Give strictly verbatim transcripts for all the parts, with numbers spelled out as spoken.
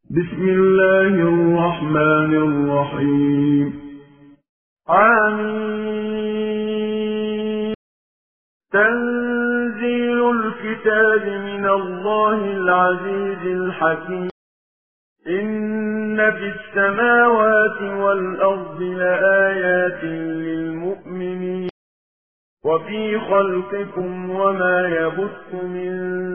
بسم الله الرحمن الرحيم. آمين. تنزيل الكتاب من الله العزيز الحكيم. إن في السماوات والأرض لآيات للمؤمنين وفي خلقكم وما يبث من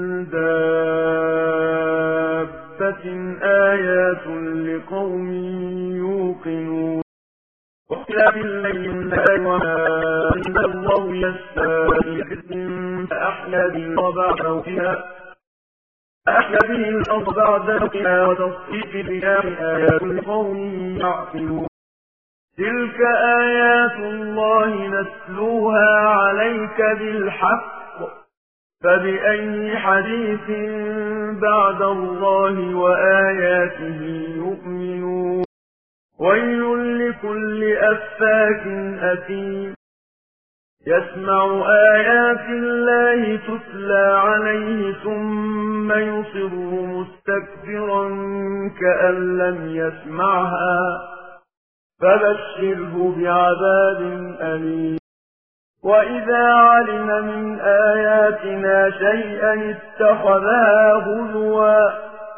دابة آيات لقوم يوقنون. واختلاف الليل والنهار وما أنزل الله يستوي فأحيا به الأرض بعد موتها أحيا به الأرض بعد موتها وتصريف الرياح آيات لقوم يعقلون. تلك آيات الله نتلوها عليك بالحق فبأي حديث بعد الله وآياته يؤمنون. ويل لكل أفاك أثيم يسمع آيات الله تتلى عليه ثم يصر مستكبرا كأن لم يسمعها فبشره بعذاب أليم. وإذا علم من آياتنا شيئا اتخذها هزوا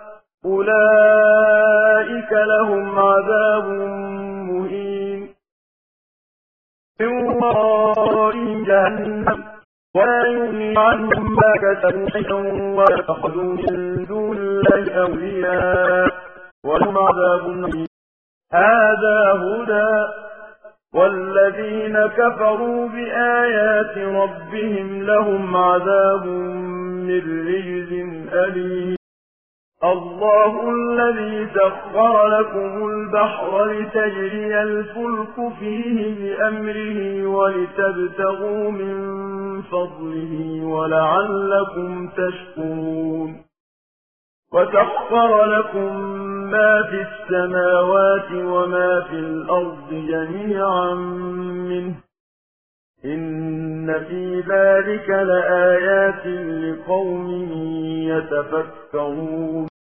أولئك لهم عذاب مهين من ورائهم جهنم ولا يغني عنهم ما كسبوا شيئا واتخذوا من دون الله أولياء ولهم عذاب مهين. هذا هدى والذين كفروا بآيات ربهم لهم عذاب من رجز أليم. الله الذي سخر لكم البحر لتجري الفلك فيه بأمره ولتبتغوا من فضله ولعلكم تشكرون. وسخر لكم ما في السماوات وما في الأرض جميعا منه إن في ذلك لآيات لقوم يتفكرون.